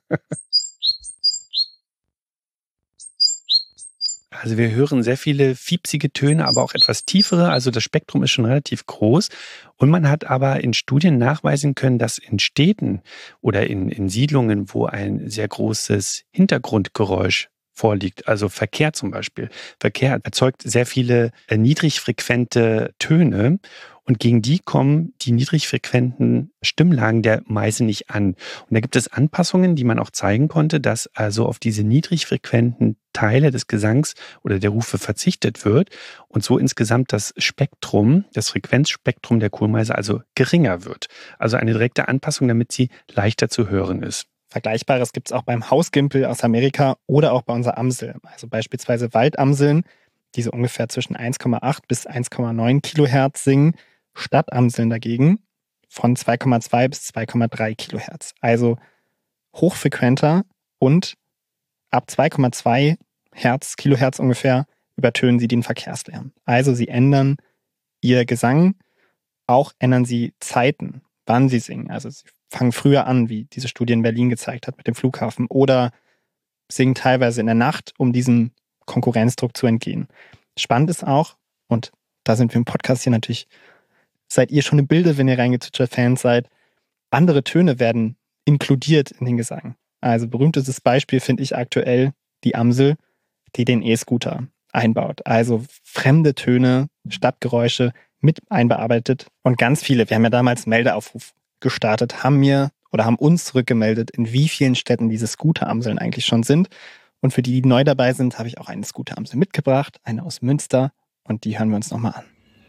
Speaker 3: Also wir hören sehr viele fiepsige Töne, aber auch etwas tiefere. Also das Spektrum ist schon relativ groß. Und man hat aber in Studien nachweisen können, dass in Städten oder in, in Siedlungen, wo ein sehr großes Hintergrundgeräusch vorliegt. Also Verkehr zum Beispiel. Verkehr erzeugt sehr viele äh, niedrigfrequente Töne und gegen die kommen die niedrigfrequenten Stimmlagen der Meise nicht an. Und da gibt es Anpassungen, die man auch zeigen konnte, dass also auf diese niedrigfrequenten Teile des Gesangs oder der Rufe verzichtet wird und so insgesamt das Spektrum, das Frequenzspektrum der Kohlmeise also geringer wird. Also eine direkte Anpassung, damit sie leichter zu hören ist.
Speaker 1: Vergleichbares gibt es auch beim Hausgimpel aus Amerika oder auch bei unserer Amsel. Also beispielsweise Waldamseln, die so ungefähr zwischen eins Komma acht bis eins Komma neun Kilohertz singen. Stadtamseln dagegen von zwei Komma zwei bis zwei Komma drei Kilohertz. Also hochfrequenter und ab zwei Komma zwei Hertz, Kilohertz ungefähr übertönen sie den Verkehrslärm. Also sie ändern ihr Gesang, auch ändern sie Zeiten, wann sie singen. Also sie fangen früher an, wie diese Studie in Berlin gezeigt hat mit dem Flughafen, oder singen teilweise in der Nacht, um diesem Konkurrenzdruck zu entgehen. Spannend ist auch, und da sind wir im Podcast hier natürlich, seid ihr schon im Bilde, wenn ihr reingezwitschert-Fans seid, andere Töne werden inkludiert in den Gesang. Also berühmtestes Beispiel finde ich aktuell die Amsel, die den E-Scooter einbaut. Also fremde Töne, Stadtgeräusche mit einbearbeitet. Und ganz viele, wir haben ja damals einen Meldeaufruf gestartet, haben mir oder haben uns zurückgemeldet, in wie vielen Städten diese Scooteramseln eigentlich schon sind. Und für die, die neu dabei sind, habe ich auch eine Scooteramsel mitgebracht, eine aus Münster, und die hören wir uns nochmal an.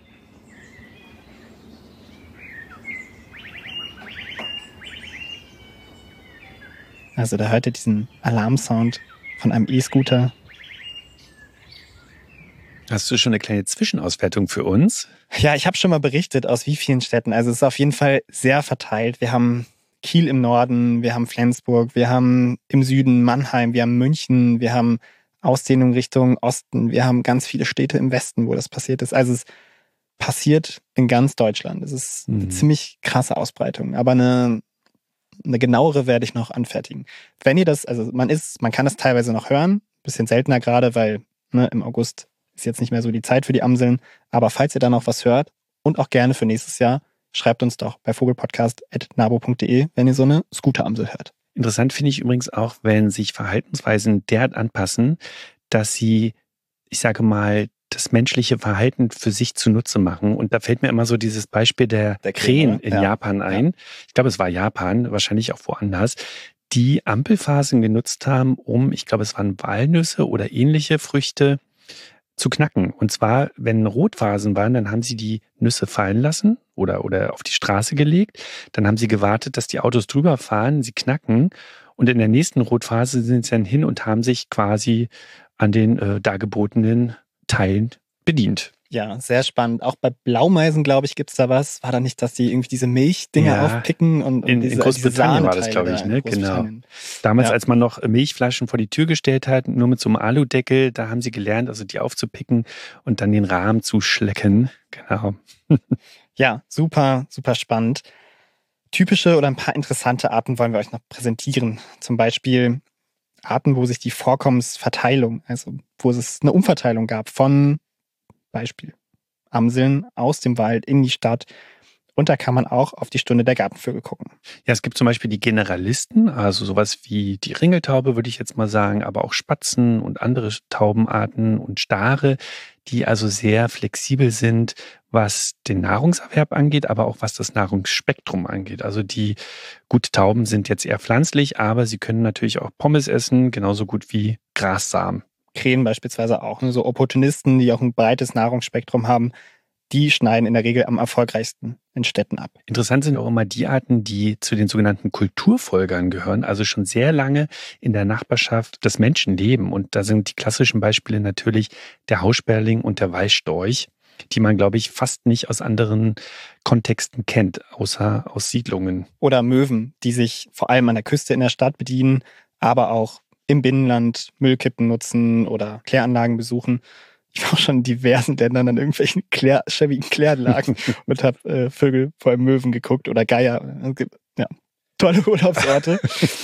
Speaker 1: Also da hört ihr diesen Alarmsound von einem E-Scooter.
Speaker 3: Hast du schon eine kleine Zwischenauswertung für uns?
Speaker 1: Ja, ich habe schon mal berichtet, aus wie vielen Städten. Also es ist auf jeden Fall sehr verteilt. Wir haben Kiel im Norden, wir haben Flensburg, wir haben im Süden Mannheim, wir haben München, wir haben Ausdehnung Richtung Osten, wir haben ganz viele Städte im Westen, wo das passiert ist. Also es passiert in ganz Deutschland. Es ist eine mhm. ziemlich krasse Ausbreitung, aber eine, eine genauere werde ich noch anfertigen. Wenn ihr das, also man ist, man kann das teilweise noch hören, bisschen seltener gerade, weil ne, im August ist jetzt nicht mehr so die Zeit für die Amseln, aber falls ihr da noch was hört und auch gerne für nächstes Jahr, schreibt uns doch bei vogelpodcast at nabo punkt de, wenn ihr so eine Scooteramsel hört.
Speaker 3: Interessant finde ich übrigens auch, wenn sich Verhaltensweisen derart anpassen, dass sie, ich sage mal, das menschliche Verhalten für sich zunutze machen. Und da fällt mir immer so dieses Beispiel der, der Krähen in ja. Japan ein. Ja. Ich glaube, es war Japan, wahrscheinlich auch woanders, die Ampelphasen genutzt haben, um, ich glaube, es waren Walnüsse oder ähnliche Früchte zu knacken. Und zwar, wenn Rotphasen waren, dann haben sie die Nüsse fallen lassen oder, oder auf die Straße gelegt. Dann haben sie gewartet, dass die Autos drüber fahren, sie knacken. Und in der nächsten Rotphase sind sie dann hin und haben sich quasi an den äh, dargebotenen Teilen bedient.
Speaker 1: Ja, sehr spannend. Auch bei Blaumeisen, glaube ich, gibt es da was. War da nicht, dass die irgendwie diese Milchdinger ja, aufpicken? Und, und
Speaker 3: in,
Speaker 1: diese,
Speaker 3: in Großbritannien war das, glaube ich, ne? Genau. Damals, ja. als man noch Milchflaschen vor die Tür gestellt hat, nur mit so einem Aludeckel, da haben sie gelernt, also die aufzupicken und dann den Rahmen zu schlecken. Genau.
Speaker 1: Ja, super, super spannend. Typische oder ein paar interessante Arten wollen wir euch noch präsentieren. Zum Beispiel Arten, wo sich die Vorkommensverteilung, also wo es eine Umverteilung gab von Beispiel Amseln aus dem Wald in die Stadt. Und da kann man auch auf die Stunde der Gartenvögel gucken.
Speaker 3: Ja, es gibt zum Beispiel die Generalisten, also sowas wie die Ringeltaube, würde ich jetzt mal sagen, aber auch Spatzen und andere Taubenarten und Stare, die also sehr flexibel sind, was den Nahrungserwerb angeht, aber auch was das Nahrungsspektrum angeht. Also die, gut, Tauben sind jetzt eher pflanzlich, aber sie können natürlich auch Pommes essen, genauso gut wie Grassamen.
Speaker 1: Krähen beispielsweise auch. So Opportunisten, die auch ein breites Nahrungsspektrum haben, die schneiden in der Regel am erfolgreichsten in Städten ab.
Speaker 3: Interessant sind auch immer die Arten, die zu den sogenannten Kulturfolgern gehören, also schon sehr lange in der Nachbarschaft des Menschen leben. Und da sind die klassischen Beispiele natürlich der Haussperling und der Weißstorch, die man, glaube ich, fast nicht aus anderen Kontexten kennt, außer aus Siedlungen.
Speaker 1: Oder Möwen, die sich vor allem an der Küste in der Stadt bedienen, aber auch im Binnenland Müllkippen nutzen oder Kläranlagen besuchen. Ich war auch schon in diversen Ländern an irgendwelchen Klär, schäbigen Kläranlagen und habe äh, Vögel, vor allem Möwen, geguckt oder Geier. Ja, tolle Urlaubsorte.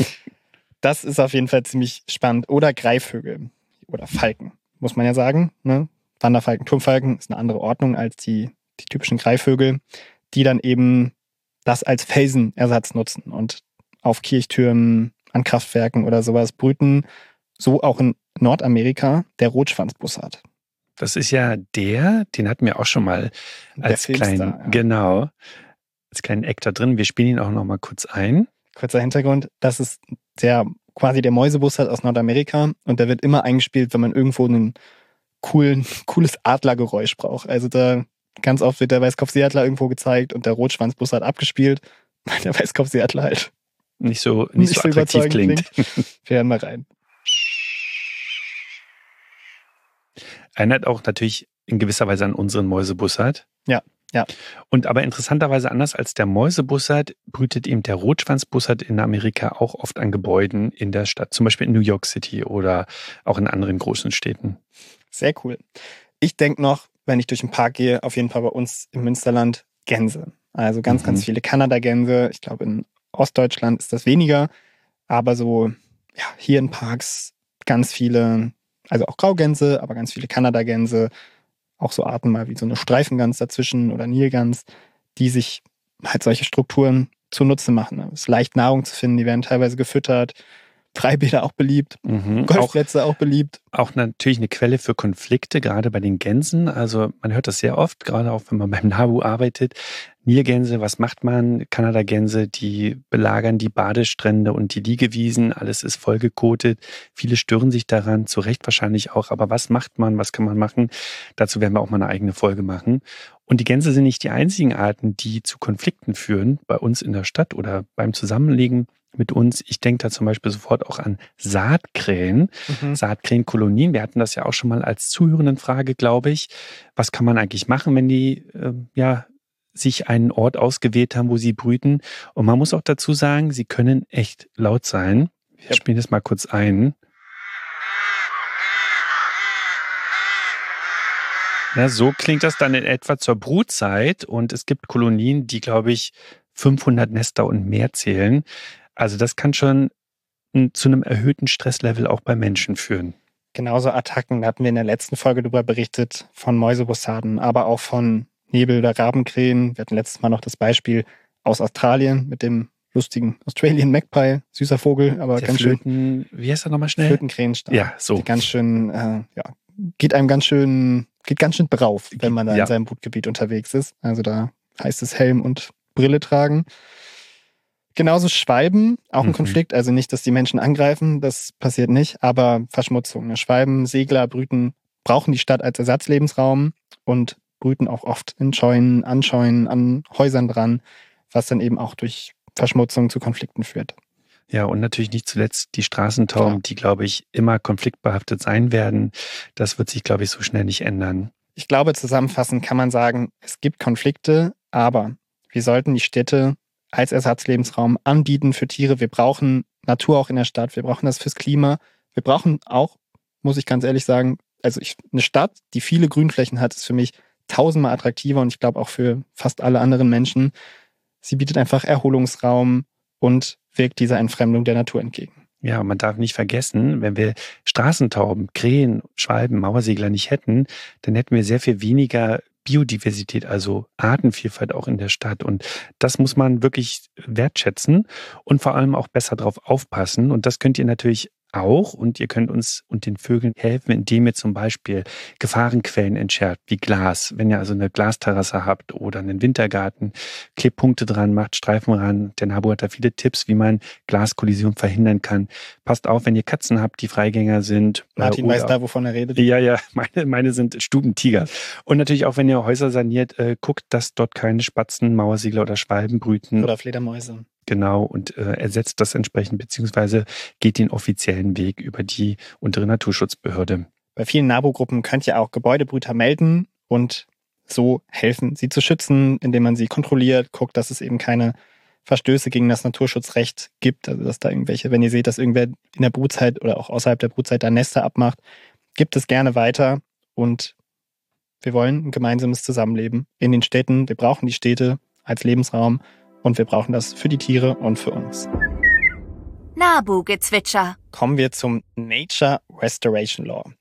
Speaker 1: Das ist auf jeden Fall ziemlich spannend. Oder Greifvögel oder Falken, muss man ja sagen. Ne? Wanderfalken, Turmfalken ist eine andere Ordnung als die, die typischen Greifvögel, die dann eben das als Felsenersatz nutzen und auf Kirchtürmen, an Kraftwerken oder sowas brüten. So auch in Nordamerika der Rotschwanzbussard.
Speaker 3: Das ist ja der, den hatten wir auch schon mal als kleinen, ja. genau, als kleinen Eck da drin. Wir spielen ihn auch noch mal kurz ein.
Speaker 1: Kurzer Hintergrund, das ist der quasi der Mäusebussard aus Nordamerika und der wird immer eingespielt, wenn man irgendwo ein coolen, cooles Adlergeräusch braucht. Also da ganz oft wird der Weißkopfseeadler irgendwo gezeigt und der Rotschwanzbussard abgespielt, weil der Weißkopfseeadler halt
Speaker 3: nicht so, nicht nicht so, so attraktiv klingt.
Speaker 1: klingt. Wir hören mal rein.
Speaker 3: Erinnert auch natürlich in gewisser Weise an unseren Mäusebussard.
Speaker 1: Ja, ja.
Speaker 3: Und aber interessanterweise anders als der Mäusebussard brütet eben der Rotschwanzbussard in Amerika auch oft an Gebäuden in der Stadt, zum Beispiel in New York City oder auch in anderen großen Städten.
Speaker 1: Sehr cool. Ich denke noch, wenn ich durch den Park gehe, auf jeden Fall bei uns im Münsterland Gänse. Also ganz, mhm. ganz viele Kanadagänse. Ich glaube, in Ostdeutschland ist das weniger, aber so ja, hier in Parks ganz viele, also auch Graugänse, aber ganz viele Kanadagänse, auch so Arten mal wie so eine Streifengans dazwischen oder Nilgans, die sich halt solche Strukturen zunutze machen. Es ist leicht Nahrung zu finden, die werden teilweise gefüttert, Freibäder auch beliebt, mhm. Golfplätze auch, auch beliebt.
Speaker 3: Auch natürlich eine Quelle für Konflikte, gerade bei den Gänsen. Also man hört das sehr oft, gerade auch wenn man beim NABU arbeitet. Nilgänse, was macht man? Kanadagänse, die belagern die Badestrände und die Liegewiesen. Alles ist vollgekotet. Viele stören sich daran, zu Recht wahrscheinlich auch. Aber was macht man? Was kann man machen? Dazu werden wir auch mal eine eigene Folge machen. Und die Gänse sind nicht die einzigen Arten, die zu Konflikten führen, bei uns in der Stadt oder beim Zusammenlegen mit uns. Ich denke da zum Beispiel sofort auch an Saatkrähen, mhm. Saatkrähenkolonien. Wir hatten das ja auch schon mal als Zuhörendenfrage, glaube ich. Was kann man eigentlich machen, wenn die äh, ja sich einen Ort ausgewählt haben, wo sie brüten? Und man muss auch dazu sagen, sie können echt laut sein. Wir ja. spielen das mal kurz ein. Ja, so klingt das dann in etwa zur Brutzeit. Und es gibt Kolonien, die, glaube ich, fünfhundert Nester und mehr zählen. Also das kann schon zu einem erhöhten Stresslevel auch bei Menschen führen.
Speaker 1: Genauso Attacken, da hatten wir in der letzten Folge darüber berichtet, von Mäusebussaden, aber auch von Nebel- oder Rabenkrähen. Wir hatten letztes Mal noch das Beispiel aus Australien mit dem lustigen Australian Magpie, süßer Vogel, aber
Speaker 3: Der
Speaker 1: ganz
Speaker 3: Flöten,
Speaker 1: schön.
Speaker 3: Wie heißt er nochmal schnell?
Speaker 1: Flötenkrähenstab.
Speaker 3: Ja, so.
Speaker 1: Die ganz schön, äh, ja, geht einem ganz schön, geht ganz schön drauf, wenn man da ja. in seinem Brutgebiet unterwegs ist. Also da heißt es Helm und Brille tragen. Genauso Schwalben, auch ein mhm. Konflikt, also nicht, dass die Menschen angreifen, das passiert nicht, aber Verschmutzung. Schwalben, Segler, Brüten brauchen die Stadt als Ersatzlebensraum und brüten auch oft in Scheunen, an Scheunen, an Häusern dran, was dann eben auch durch Verschmutzung zu Konflikten führt.
Speaker 3: Ja, und natürlich nicht zuletzt die Straßentauben, ja. die, glaube ich, immer konfliktbehaftet sein werden. Das wird sich, glaube ich, so schnell nicht ändern.
Speaker 1: Ich glaube, zusammenfassend kann man sagen, es gibt Konflikte, aber wir sollten die Städte als Ersatzlebensraum anbieten für Tiere. Wir brauchen Natur auch in der Stadt. Wir brauchen das fürs Klima. Wir brauchen auch, muss ich ganz ehrlich sagen, also ich, eine Stadt, die viele Grünflächen hat, ist für mich tausendmal attraktiver und ich glaube auch für fast alle anderen Menschen. Sie bietet einfach Erholungsraum und wirkt dieser Entfremdung der Natur entgegen.
Speaker 3: Ja, man darf nicht vergessen, wenn wir Straßentauben, Krähen, Schwalben, Mauersegler nicht hätten, dann hätten wir sehr viel weniger Biodiversität, also Artenvielfalt auch in der Stadt. Und das muss man wirklich wertschätzen und vor allem auch besser drauf aufpassen. Und das könnt ihr natürlich auch. Und ihr könnt uns und den Vögeln helfen, indem ihr zum Beispiel Gefahrenquellen entschärft, wie Glas. Wenn ihr also eine Glasterrasse habt oder einen Wintergarten, klebt Punkte dran, macht Streifen ran. Der NABU hat da viele Tipps, wie man Glaskollision verhindern kann. Passt auf, wenn ihr Katzen habt, die Freigänger sind.
Speaker 1: Martin weiß da, wovon er redet.
Speaker 3: Ja, ja, meine, meine sind Stubentiger. Und natürlich auch, wenn ihr Häuser saniert, äh, guckt, dass dort keine Spatzen, Mauersegler oder Schwalben brüten.
Speaker 1: Oder Fledermäuse.
Speaker 3: Genau, und äh, ersetzt das entsprechend, beziehungsweise geht den offiziellen Weg über die untere Naturschutzbehörde.
Speaker 1: Bei vielen NABU-Gruppen könnt ihr auch Gebäudebrüter melden und so helfen, sie zu schützen, indem man sie kontrolliert, guckt, dass es eben keine Verstöße gegen das Naturschutzrecht gibt. Also dass da irgendwelche, wenn ihr seht, dass irgendwer in der Brutzeit oder auch außerhalb der Brutzeit da Nester abmacht, gibt es gerne weiter. Und wir wollen ein gemeinsames Zusammenleben in den Städten. Wir brauchen die Städte als Lebensraum. Und wir brauchen das für die Tiere und für uns.
Speaker 2: NABU-Gezwitscher.
Speaker 1: Kommen wir zum Nature Restoration Law.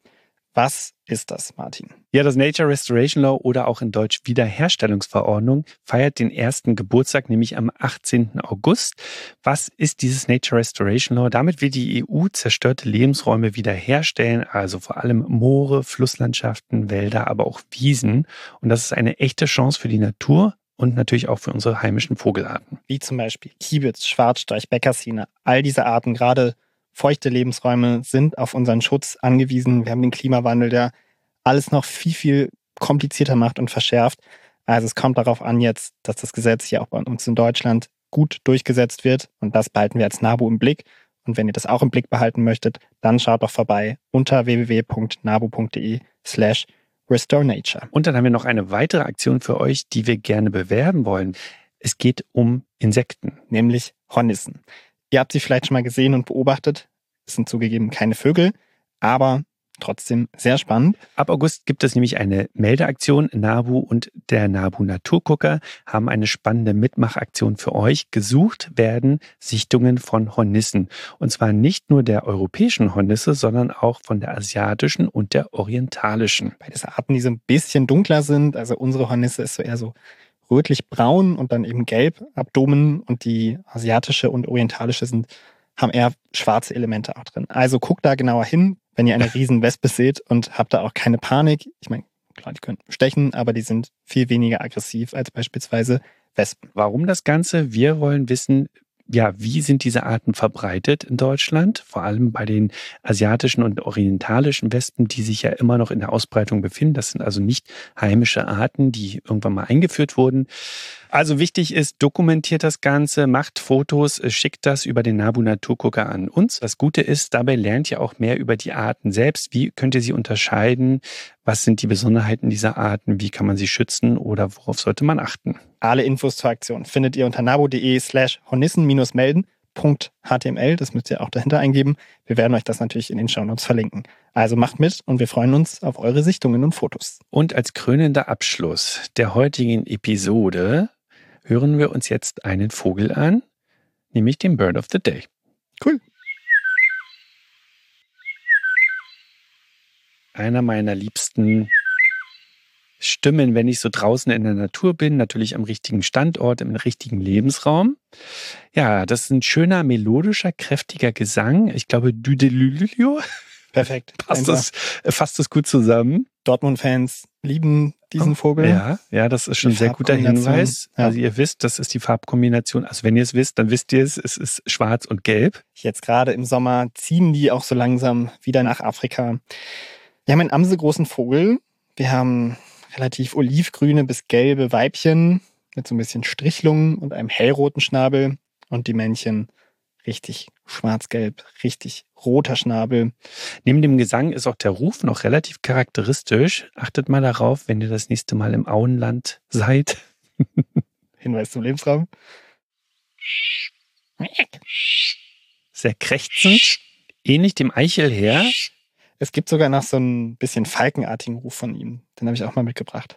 Speaker 1: Was ist das, Martin?
Speaker 3: Ja, das Nature Restoration Law oder auch in Deutsch Wiederherstellungsverordnung feiert den ersten Geburtstag, nämlich am achtzehnten August. Was ist dieses Nature Restoration Law? Damit will die E U zerstörte Lebensräume wiederherstellen, also vor allem Moore, Flusslandschaften, Wälder, aber auch Wiesen. Und das ist eine echte Chance für die Natur und natürlich auch für unsere heimischen Vogelarten.
Speaker 1: Wie zum Beispiel Kiebitz, Schwarzstorch, Beckersine. All diese Arten, gerade feuchte Lebensräume, sind auf unseren Schutz angewiesen. Wir haben den Klimawandel, der alles noch viel, viel komplizierter macht und verschärft. Also es kommt darauf an jetzt, dass das Gesetz hier auch bei uns in Deutschland gut durchgesetzt wird. Und das behalten wir als NABU im Blick. Und wenn ihr das auch im Blick behalten möchtet, dann schaut doch vorbei unter w w w punkt nabu punkt de slash restore nature.
Speaker 3: Und dann haben wir noch eine weitere Aktion für euch, die wir gerne bewerben wollen. Es geht um Insekten.
Speaker 1: Nämlich Hornissen. Ihr habt sie vielleicht schon mal gesehen und beobachtet. Es sind zugegeben keine Vögel, aber trotzdem sehr spannend.
Speaker 3: Ab August gibt es nämlich eine Meldeaktion. NABU und der NABU Naturgucker haben eine spannende Mitmachaktion für euch. Gesucht werden Sichtungen von Hornissen. Und zwar nicht nur der europäischen Hornisse, sondern auch von der asiatischen und der orientalischen.
Speaker 1: Beides Arten, die so ein bisschen dunkler sind. Also unsere Hornisse ist so eher so rötlich-braun und dann eben gelb Abdomen, und die asiatische und orientalische sind, haben eher schwarze Elemente auch drin. Also guckt da genauer hin, wenn ihr eine riesen Wespe seht, und habt da auch keine Panik. Ich meine, klar, die können stechen, aber die sind viel weniger aggressiv als beispielsweise Wespen.
Speaker 3: Warum das Ganze? Wir wollen wissen, ja, wie sind diese Arten verbreitet in Deutschland? Vor allem bei den asiatischen und orientalischen Wespen, die sich ja immer noch in der Ausbreitung befinden. Das sind also nicht heimische Arten, die irgendwann mal eingeführt wurden. Also wichtig ist, dokumentiert das Ganze, macht Fotos, schickt das über den NABU Naturgucker an uns. Das Gute ist, dabei lernt ihr auch mehr über die Arten selbst. Wie könnt ihr sie unterscheiden? Was sind die Besonderheiten dieser Arten? Wie kann man sie schützen oder worauf sollte man achten?
Speaker 1: Alle Infos zur Aktion findet ihr unter nabu.de slash hornissen-melden Punkt h t m l. Das müsst ihr auch dahinter eingeben. Wir werden euch das natürlich in den Shownotes verlinken. Also macht mit und wir freuen uns auf eure Sichtungen und Fotos.
Speaker 3: Und als krönender Abschluss der heutigen Episode hören wir uns jetzt einen Vogel an, nämlich den Bird of the Day.
Speaker 1: Cool.
Speaker 3: Einer meiner liebsten Stimmen, wenn ich so draußen in der Natur bin, natürlich am richtigen Standort, im richtigen Lebensraum. Ja, das ist ein schöner, melodischer, kräftiger Gesang. Ich glaube, Düdelülio.
Speaker 1: Perfekt.
Speaker 3: Passt das, fasst das gut zusammen.
Speaker 1: Dortmund-Fans lieben diesen Vogel.
Speaker 3: Ja, ja, das ist schon ein sehr guter Hinweis.
Speaker 1: Ja.
Speaker 3: Also ihr wisst, das ist die Farbkombination. Also wenn ihr es wisst, dann wisst ihr es. Es ist schwarz und gelb.
Speaker 1: Jetzt gerade im Sommer ziehen die auch so langsam wieder nach Afrika. Wir haben einen amselgroßen Vogel. Wir haben relativ olivgrüne bis gelbe Weibchen mit so ein bisschen Strichlungen und einem hellroten Schnabel. Und die Männchen richtig schwarz-gelb, richtig roter Schnabel.
Speaker 3: Neben dem Gesang ist auch der Ruf noch relativ charakteristisch. Achtet mal darauf, wenn ihr das nächste Mal im Auenland seid.
Speaker 1: Hinweis zum Lebensraum.
Speaker 3: Sehr krächzend, ähnlich dem Eichelherr.
Speaker 1: Es gibt sogar noch so ein bisschen falkenartigen Ruf von ihm. Den habe ich auch mal mitgebracht.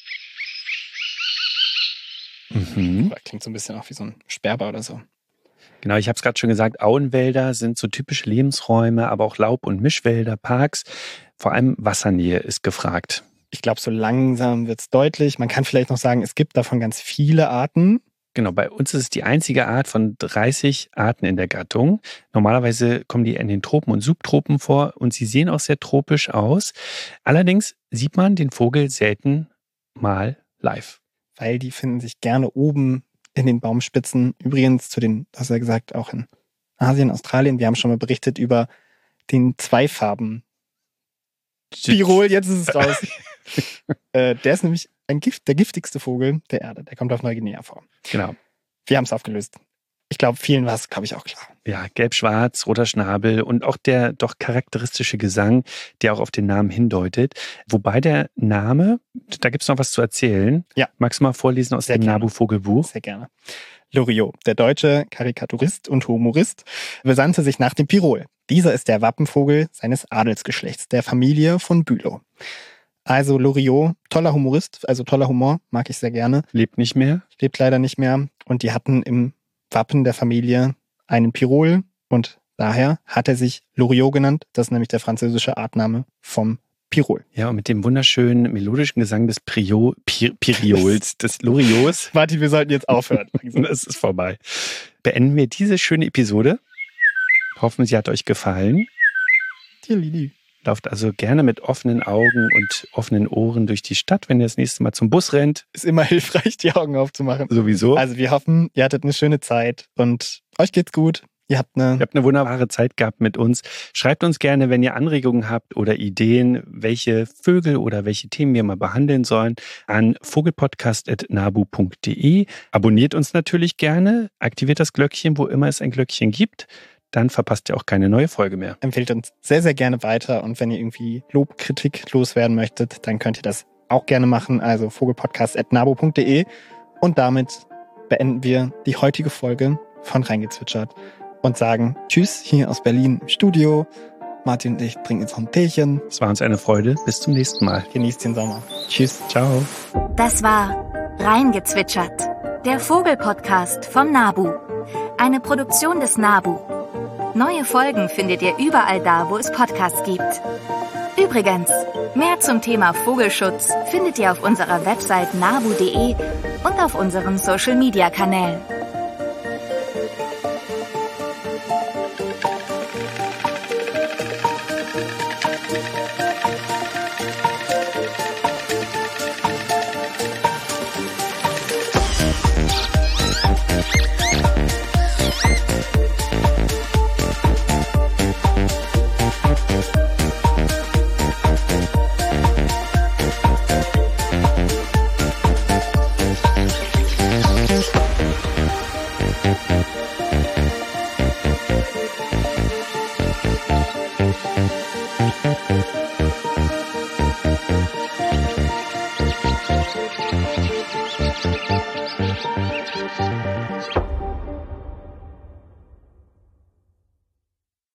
Speaker 3: Mhm.
Speaker 1: Klingt so ein bisschen auch wie so ein Sperber oder so.
Speaker 3: Genau, ich habe es gerade schon gesagt, Auenwälder sind so typische Lebensräume, aber auch Laub- und Mischwälder, Parks. Vor allem Wassernähe ist gefragt.
Speaker 1: Ich glaube, so langsam wird es deutlich. Man kann vielleicht noch sagen, es gibt davon ganz viele Arten.
Speaker 3: Genau, bei uns ist es die einzige Art von dreißig Arten in der Gattung. Normalerweise kommen die in den Tropen und Subtropen vor und sie sehen auch sehr tropisch aus. Allerdings sieht man den Vogel selten mal live.
Speaker 1: Weil die finden sich gerne oben in den Baumspitzen. Übrigens zu den, das hast du ja gesagt, auch in Asien, Australien. Wir haben schon mal berichtet über den Zweifarben Pirol, jetzt ist es raus. äh, der ist nämlich ein Gift, der giftigste Vogel der Erde. Der kommt auf Neuguinea vor.
Speaker 3: Genau.
Speaker 1: Wir haben es aufgelöst. Ich glaube, vielen war es, glaube ich, auch klar.
Speaker 3: Ja, gelb-schwarz, roter Schnabel und auch der doch charakteristische Gesang, der auch auf den Namen hindeutet. Wobei der Name, da gibt es noch was zu erzählen.
Speaker 1: Ja.
Speaker 3: Magst du mal vorlesen aus
Speaker 1: Sehr
Speaker 3: dem
Speaker 1: gerne.
Speaker 3: NABU-Vogelbuch?
Speaker 1: Sehr gerne. Loriot, der deutsche Karikaturist und Humorist, besandte sich nach dem Pirol. Dieser ist der Wappenvogel seines Adelsgeschlechts, der Familie von Bülow. Also Loriot, toller Humorist, also toller Humor, mag ich sehr gerne.
Speaker 3: Lebt nicht mehr.
Speaker 1: Lebt leider nicht mehr. Und die hatten im Wappen der Familie einen Pirol und daher hat er sich Loriot genannt. Das ist nämlich der französische Artname vom Pirol.
Speaker 3: Ja, und mit dem wunderschönen melodischen Gesang des Prio, Pir, Piriols, des Loriots.
Speaker 1: Warte, wir sollten jetzt aufhören.
Speaker 3: Es ist vorbei. Beenden wir diese schöne Episode. Hoffen, sie hat euch gefallen. Lauft also gerne mit offenen Augen und offenen Ohren durch die Stadt, wenn ihr das nächste Mal zum Bus rennt.
Speaker 1: Ist immer hilfreich, die Augen aufzumachen.
Speaker 3: Sowieso.
Speaker 1: Also wir hoffen, ihr hattet eine schöne Zeit und euch geht's gut. Ihr habt eine,
Speaker 3: ihr habt eine wunderbare Zeit gehabt mit uns. Schreibt uns gerne, wenn ihr Anregungen habt oder Ideen, welche Vögel oder welche Themen wir mal behandeln sollen, an vogelpodcast at nabu punkt de. Abonniert uns natürlich gerne, aktiviert das Glöckchen, wo immer es ein Glöckchen gibt. Dann verpasst ihr auch keine neue Folge mehr.
Speaker 1: Empfehlt uns sehr, sehr gerne weiter. Und wenn ihr irgendwie Lob, Kritik loswerden möchtet, dann könnt ihr das auch gerne machen. Also vogelpodcast at nabu punkt de. Und damit beenden wir die heutige Folge von Reingezwitschert und sagen Tschüss hier aus Berlin im Studio. Martin und ich trinken jetzt noch ein Teechen.
Speaker 3: Es war uns eine Freude. Bis zum nächsten Mal.
Speaker 1: Genießt den Sommer. Tschüss. Ciao.
Speaker 2: Das war Reingezwitschert, der Vogelpodcast vom Nabu. Eine Produktion des Nabu. Neue Folgen findet ihr überall da, wo es Podcasts gibt. Übrigens, mehr zum Thema Vogelschutz findet ihr auf unserer Website nabu punkt de und auf unseren Social-Media-Kanälen.
Speaker 3: Thank you.